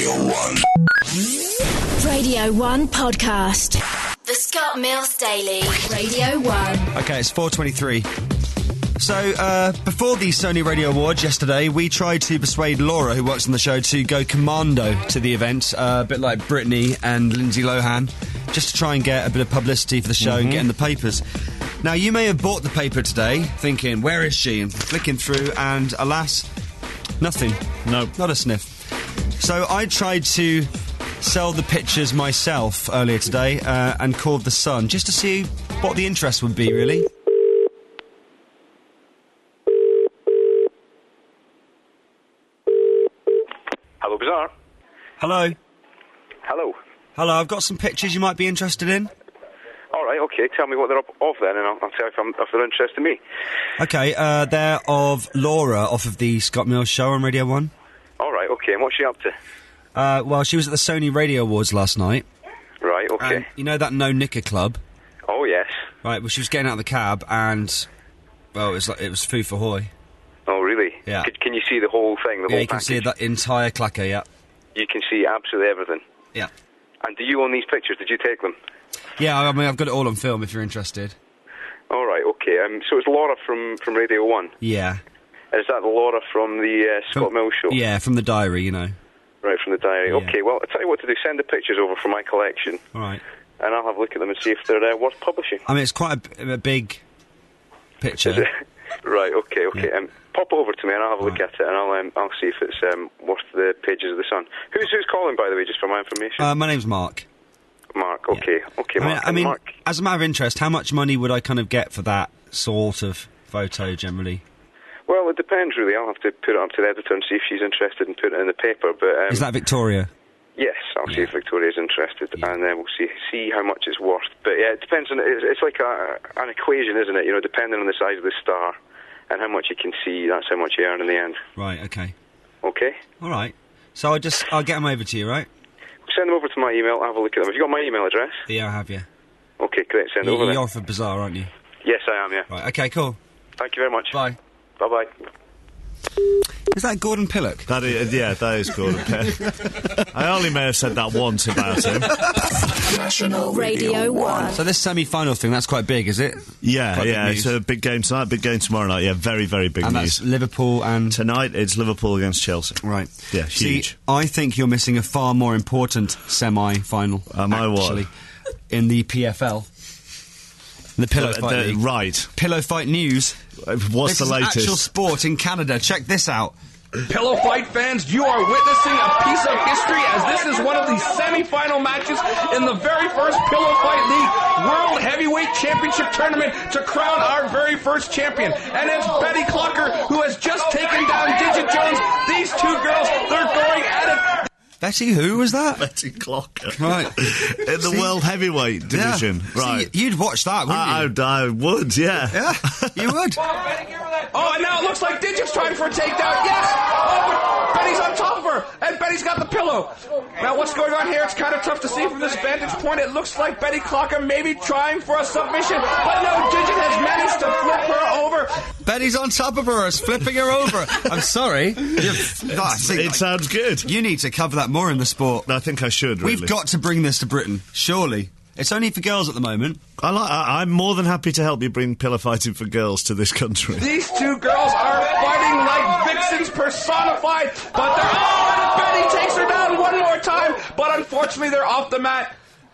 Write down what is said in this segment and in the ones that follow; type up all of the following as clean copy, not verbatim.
Radio 1. Radio 1 podcast. The Scott Mills Daily. Radio 1. Okay, it's 4:23. So, before the Sony Radio Awards yesterday, we tried to persuade Laura, who works on the show, to go commando to the event, a bit like Britney and Lindsay Lohan, just to try and get a bit of publicity for the show and get in the papers. Now, you may have bought the paper today, thinking, where is she? And flicking through, and alas, nothing. No. Not a sniff. So I tried to sell the pictures myself earlier today and called The Sun, just to see what the interest would be, really. Hello, Bazaar. Hello. Hello. Hello, I've got some pictures you might be interested in. All right, okay. Tell me what they're up of then, and I'll tell you if they're interested in me. Okay, they're of Laura off of the Scott Mills show on Radio 1. All right, okay. And what's she up to? Well, she was at the Sony Radio Awards last night. Right, okay. And you know that No Knicker Club? Oh, yes. Right, well, she was getting out of the cab and, well, it was foo for hoy. Oh, really? Yeah. Can you see the whole thing, the Yeah, whole you can package? see that entire clacker, yeah. You can see absolutely everything. Yeah. And do you own these pictures? Did you take them? Yeah, I mean, I've got it all on film if you're interested. All right, okay. So it's Laura from Radio 1. Yeah. Is that Laura from the Scott Mills show? Yeah, from the diary, you know. Right, from the diary. Yeah. Okay, well, I'll tell you what to do. Send the pictures over for my collection, All right. and I'll have a look at them and see if they're worth publishing. I mean, it's quite a big picture. Is it? Right, okay. Yeah. Pop over to me and I'll have a look Right. at it, and I'll see if it's worth the pages of the Sun. Who's calling, by the way, just for my information? My name's Mark. Mark, okay. Okay, Mark. I mean, Mark. as a matter of interest, how much money would I kind of get for that sort of photo generally? Well, it depends, really. I'll have to put it up to the editor and see if she's interested in putting it in the paper, but... Is that Victoria? Yes, I'll see if Victoria's interested, Yeah. and then we'll see how much it's worth. But yeah, it depends on... It's like an equation, isn't it? You know, depending on the size of the star and how much you can see, that's how much you earn in the end. Right, okay. Okay? All right. So I'll get them over to you, right? Send them over to my email, I'll have a look at them. Have you got my email address? Yeah, I have you. Okay, great, send it over then. You're for Bazaar, aren't you? Yes, I am, yeah. Right, okay, cool. Thank you very much. Bye. Bye-bye. Is that Gordon Pillock? That is Gordon Pillock. I only may have said that once about him. National Radio 1. So this semi-final thing, that's quite big, is it? Yeah, Quite big yeah, news. it's a big game tonight, big game tomorrow night. Yeah, very, very big And news. that's Liverpool and... Tonight, it's Liverpool against Chelsea. Right. Yeah, See, huge. I think you're missing a far more important semi-final. Am I what? actually, in the PFL. The Pillow Fight League. Right. Pillow Fight News. What's This the is latest? actual sport in Canada. Check this out. Pillow Fight fans, you are witnessing a piece of history as this is one of the semi-final matches in the very first Pillow Fight League World Heavyweight Championship Tournament to crown our very first champion. And it's Betty Clocker who has just taken down Digit Jones. These two girls, they're going at it. Betty, who was that? Betty Clocker. Right. In the See? World Heavyweight Division. Yeah. Right. See, you'd watch that, wouldn't you? I would, yeah. Yeah, you would. Oh, and now it looks like Digit's trying for a takedown. Yes! Oh, but Betty's on top of her, and Betty's got the pillow. Now, what's going on here? It's kind of tough to see from this vantage point. It looks like Betty Clocker may be trying for a submission, but no, Digit has managed to flip her over. Betty's on top of her, it's flipping her over. I'm sorry. It sounds good. You need to cover that more in the sport. I think I should, really. We've got to bring this to Britain, surely. It's only for girls at the moment. I'm more than happy to help you bring pillow fighting for girls to this country. These two girls are fighting like vixens personified, but they're... Oh, and Betty takes her down one more time, but unfortunately they're off the mat.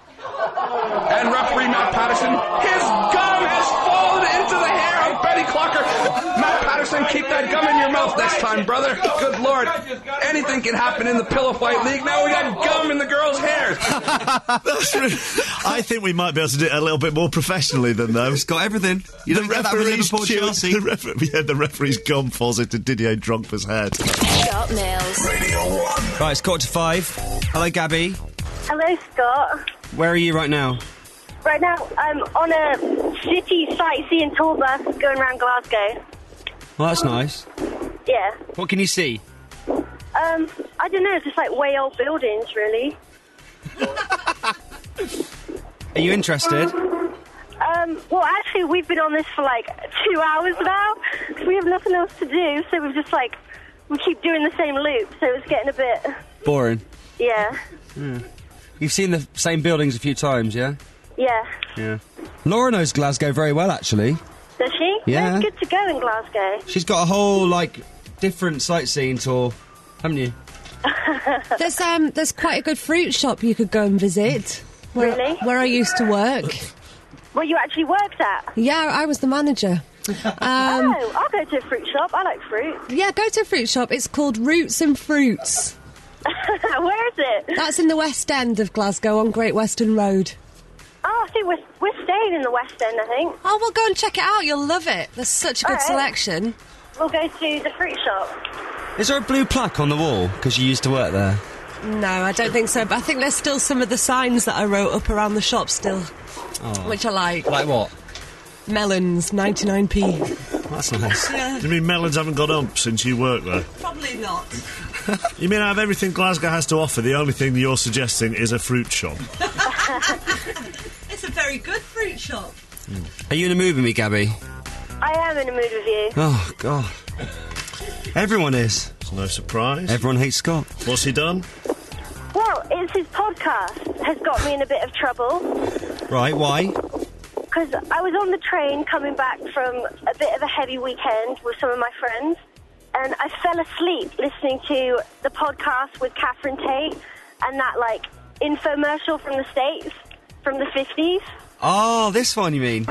And referee Matt Patterson, his gum has fallen into the hair of Betty Clocker. Matt Patterson, keep that gum in your mouth next time, brother. Good Lord. Anything can happen in the Pillow Fight League. Now we got gum in the girls' hairs. I think we might be able to do it a little bit more professionally than those. It's got everything. You don't get that with Liverpool, Chelsea. The referee's gum falls into Didier Drogba's head. Scott Mills. Radio 1. Right, it's 4:45. Hello, Gabby. Hello, Scott. Where are you right now? Right now, I'm on a city sightseeing tour bus going around Glasgow. Well, that's nice. Yeah. What can you see? I don't know, just like way old buildings, really. Are you interested? Well, actually, we've been on this for like 2 hours now. We have nothing else to do, so we've just like, we keep doing the same loop, so it's getting a bit Boring. Yeah. You've seen the same buildings a few times, yeah? Yeah. Yeah. Laura knows Glasgow very well, actually. Does she? Yeah. It's good to go in Glasgow. She's got a whole, different sightseeing tour, haven't you? There's quite a good fruit shop you could go and visit. Really? Where I used to work. Well, you actually worked at? Yeah, I was the manager. I'll go to a fruit shop. I like fruit. Yeah, go to a fruit shop. It's called Roots and Fruits. Where is it? That's in the West End of Glasgow on Great Western Road. Oh, I think we're staying in the West End, I think. Oh, well, go and check it out. You'll love it. There's such a good selection. We'll go to the fruit shop. Is there a blue plaque on the wall? Because you used to work there. No, I don't think so. But I think there's still some of the signs that I wrote up around the shop still, which I like. Like what? Melons, 99p. That's nice. Yeah. Do you mean melons haven't gone up since you worked there? Probably not. You mean out of everything Glasgow has to offer, the only thing you're suggesting is a fruit shop? It's a very good fruit shop. Are you in a mood with me, Gabby? I am in a mood with you. Oh, God. Everyone is. It's no surprise. Everyone hates Scott. What's he done? Well, it's his podcast has got me in a bit of trouble. Right, why? Because I was on the train coming back from a bit of a heavy weekend with some of my friends, and I fell asleep listening to the podcast with Catherine Tate and that, infomercial from the States, from the 50s. Oh, this one you mean?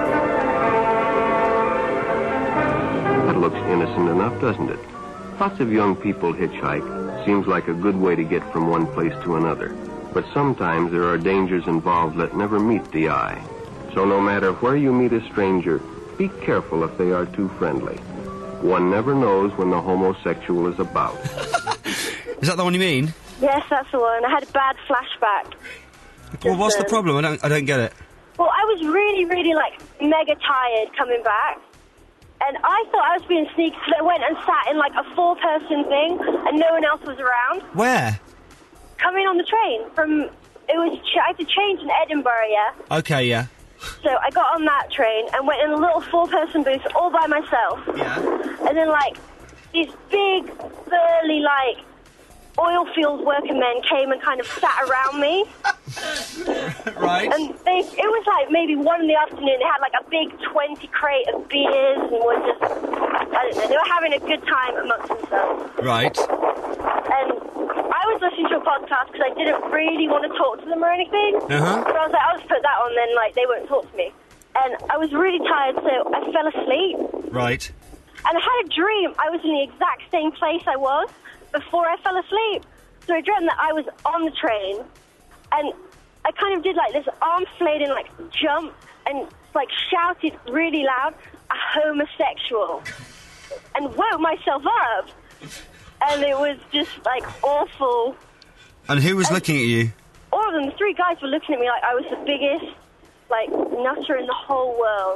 That looks innocent enough, doesn't it? Lots of young people hitchhike. Seems like a good way to get from one place to another. But sometimes there are dangers involved that never meet the eye. So no matter where you meet a stranger, be careful if they are too friendly. One never knows when the homosexual is about. Is that the one you mean? Yes, that's the one. I had a bad flashback. Well, what's the problem? I don't get it. Well, I was really, really, mega tired coming back. And I thought I was being sneaky, so I went and sat in, a 4-person thing, and no one else was around. Where? Coming on the train from... I had to change in Edinburgh, yeah? Okay, yeah. So I got on that train and went in a little 4-person booth all by myself. Yeah. And then, these big, burly, oil field worker men came and kind of sat around me. Right. And it was maybe 1 in the afternoon. They had a big 20 crate of beers and were just, I don't know, they were having a good time amongst themselves. Right. And I was listening to a podcast because I didn't really want to talk to them or anything. Uh-huh. So I was like, I'll just put that on, then they won't talk to me. And I was really tired, so I fell asleep. Right. And I had a dream I was in the exact same place I was before I fell asleep. So I dreamt that I was on the train, and I kind of did this arm flailing jump and shouted really loud, "a homosexual," and woke myself up. And it was just awful. And who was looking at you? All of them, the 3 guys were looking at me like I was the biggest nutter in the whole world.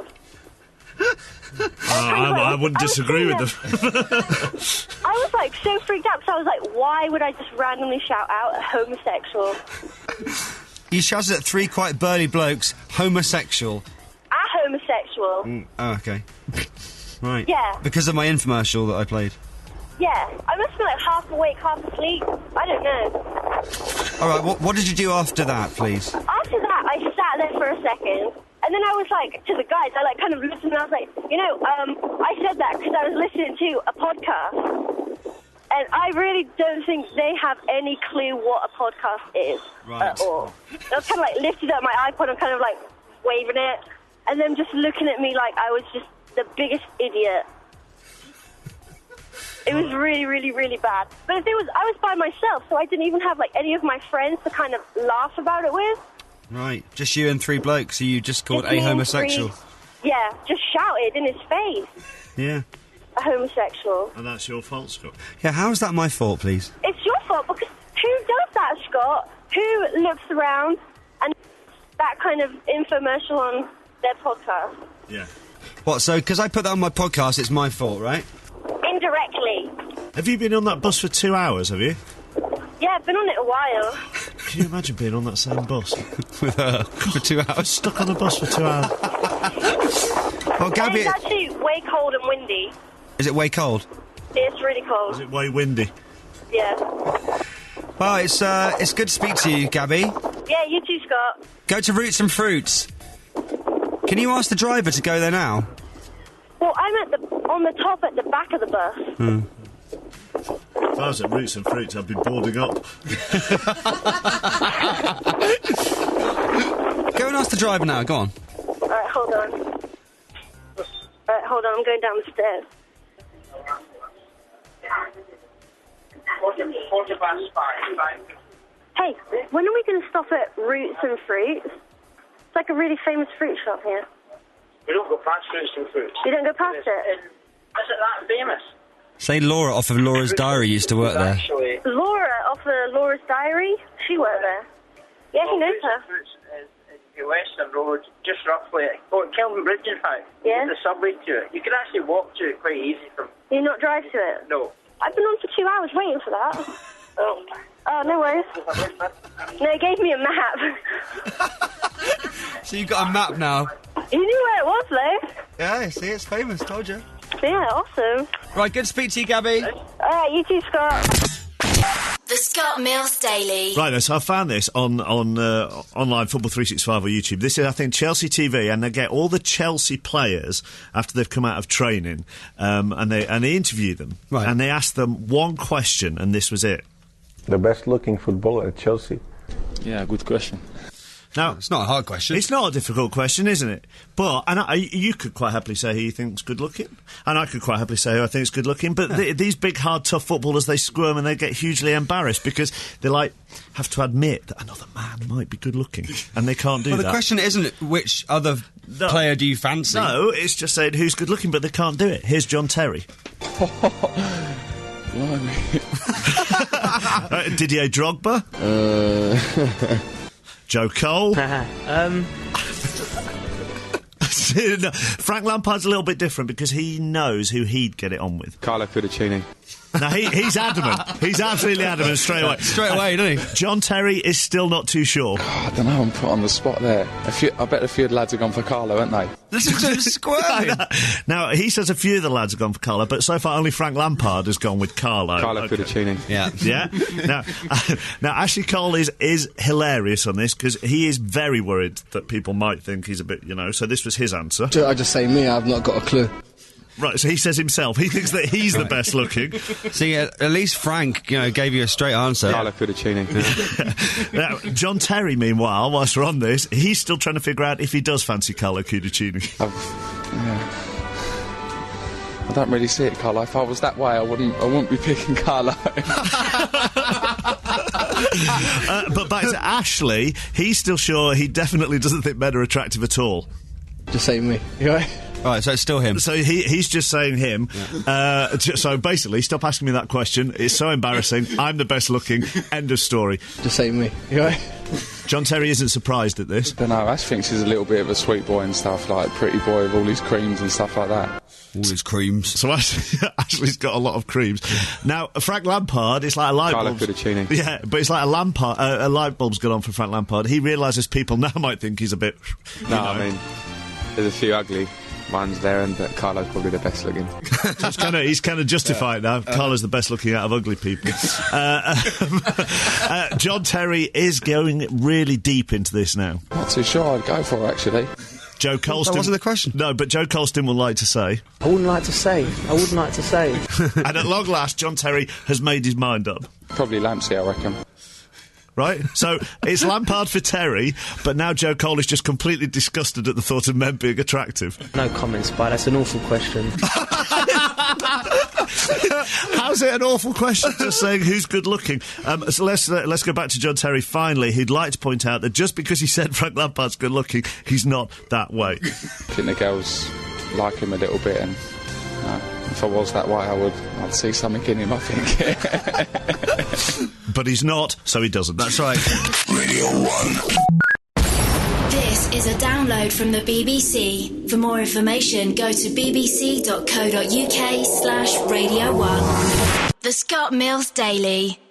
I wouldn't disagree with them. I was so freaked out because I was why would I just randomly shout out a homosexual? You shouted at 3 quite burly blokes, homosexual. A homosexual. Oh, okay. Right. Yeah. Because of my infomercial that I played. Yeah. I must be half awake, half asleep. I don't know. All right, what did you do after that, please? After that, I sat there for a second. And then I was to the guys, I kind of listened and I was I said that because I was listening to a podcast. And I really don't think they have any clue what a podcast is at all. I was kind of lifted up my iPod and kind of waving it. And them just looking at me like I was just the biggest idiot. It was really, really, really bad. But I was by myself, so I didn't even have any of my friends to kind of laugh about it with. Right, just you and 3 blokes who you just called Just me a and homosexual. 3, yeah, just shouted in his face. Yeah. A homosexual. And that's your fault, Scott. Yeah, how is that my fault, please? It's your fault because who does that, Scott? Who looks around and that kind of infomercial on their podcast? Yeah. What, so because I put that on my podcast, it's my fault, right? Indirectly. Have you been on that bus for 2 hours, have you? Yeah, I've been on it a while. Can you imagine being on that same bus? With her for 2 hours. Stuck on a bus for 2 hours. Well, Gabby... It's actually way cold and windy. Is it way cold? It's really cold. Is it way windy? Yeah. Well, it's good to speak to you, Gabby. Yeah, you too, Scott. Go to Roots and Fruits. Can you ask the driver to go there now? Well, I'm on the top at the back of the bus. If I was at Roots and Fruits, I'd be boarding up. Go and ask the driver now, go on. Alright, hold on. I'm going down the stairs. Hey, when are we going to stop at Roots and Fruits? It's like a really famous fruit shop here. We don't go past Roots and Fruits. You don't go past it? Is it that famous? Say Laura off of Laura's Diary used to work there. Actually, Laura off of Laura's Diary? She worked there. Yeah, he knows her. Roots is the Western Road, just roughly. Kelvin Bridge, in fact. Yeah? The subway to it. You can actually walk to it quite easy from... You not drive to it? No. I've been on for 2 hours waiting for that. Oh, no worries. No, he gave me a map. So you've got a map now? You knew where it was, though. Yeah, see, it's famous, told you. Yeah, awesome. Right, good to speak to you, Gabby. Alright, you too, Scott. The Scott Mills Daily. Right, so I found this on online Football 365 or YouTube. This is, I think, Chelsea TV, and they get all the Chelsea players after they've come out of training, and they interview them, right. And they ask them one question, and this was it. The best-looking footballer at Chelsea? Yeah, good question. Now, it's not a hard question. It's not a difficult question, isn't it? But you could quite happily say who you think's good looking, and I could quite happily say who I think's good looking. But these big, hard, tough footballers, they squirm and they get hugely embarrassed because they have to admit that another man might be good looking, and they can't do that. Well, the question isn't which other player do you fancy. No, it's just saying who's good looking, but they can't do it. Here's John Terry. Didier Drogba. Joe Cole. Frank Lampard's a little bit different because he knows who he'd get it on with. Carlo Pudicini. Now, he's adamant. He's absolutely adamant straight away. Straight away, doesn't he? John Terry is still not too sure. I don't know, I'm put on the spot there. I bet a few of the lads have gone for Carlo, haven't they? Listen to him squirming. Now, he says a few of the lads have gone for Carlo, but so far only Frank Lampard has gone with Carlo. Carlo Pudicini. Yeah. Yeah? Now, Ashley Cole is hilarious on this because he is very worried that people might think he's a bit, so this was his answer. I just say me, I've not got a clue. Right, so he says himself. He thinks that he's the best looking. See, at least Frank, gave you a straight answer. Carlo Pudicini. Now, John Terry, meanwhile, whilst we're on this, he's still trying to figure out if he does fancy Carlo Pudicini. I don't really see it, Carlo. If I was that way, I wouldn't be picking Carlo. But back to Ashley, he's still sure he definitely doesn't think men are attractive at all. Just say me. You right? Right, so it's still him. So he's just saying him. Yeah. So basically, stop asking me that question. It's so embarrassing. I'm the best looking. End of story. Just say me. You right? John Terry isn't surprised at this. I don't know, Ash thinks he's a little bit of a sweet boy and stuff, like pretty boy with all his creams and stuff like that. All his creams. So Ashley's got a lot of creams. Now, Frank Lampard, it's like a light bulb. Yeah, but it's like a light bulb's gone on for Frank Lampard. He realises people now might think he's a bit... I mean, there's a few ugly ones there, but Carlo's probably the best looking. So he's kind of justified now. Carlo's the best looking out of ugly people. John Terry is going really deep into this now. Not too sure I'd go for it, actually. Joe Colston. That wasn't the question. No, but Joe Colston would like to say. I wouldn't like to say. And at long last, John Terry has made his mind up. Probably Lampsey, I reckon. Right? So it's Lampard for Terry, but now Joe Cole is just completely disgusted at the thought of men being attractive. No comments, but that's an awful question. How's it an awful question? Just saying who's good looking. So let's go back to John Terry finally. He'd like to point out that just because he said Frank Lampard's good looking, he's not that way. I think the girls like him a little bit, and if I was that way, I'd see something in him, I think. But he's not, so he doesn't. That's right. Radio 1. This is a download from the BBC. For more information, go to bbc.co.uk/Radio 1. The Scott Mills Daily.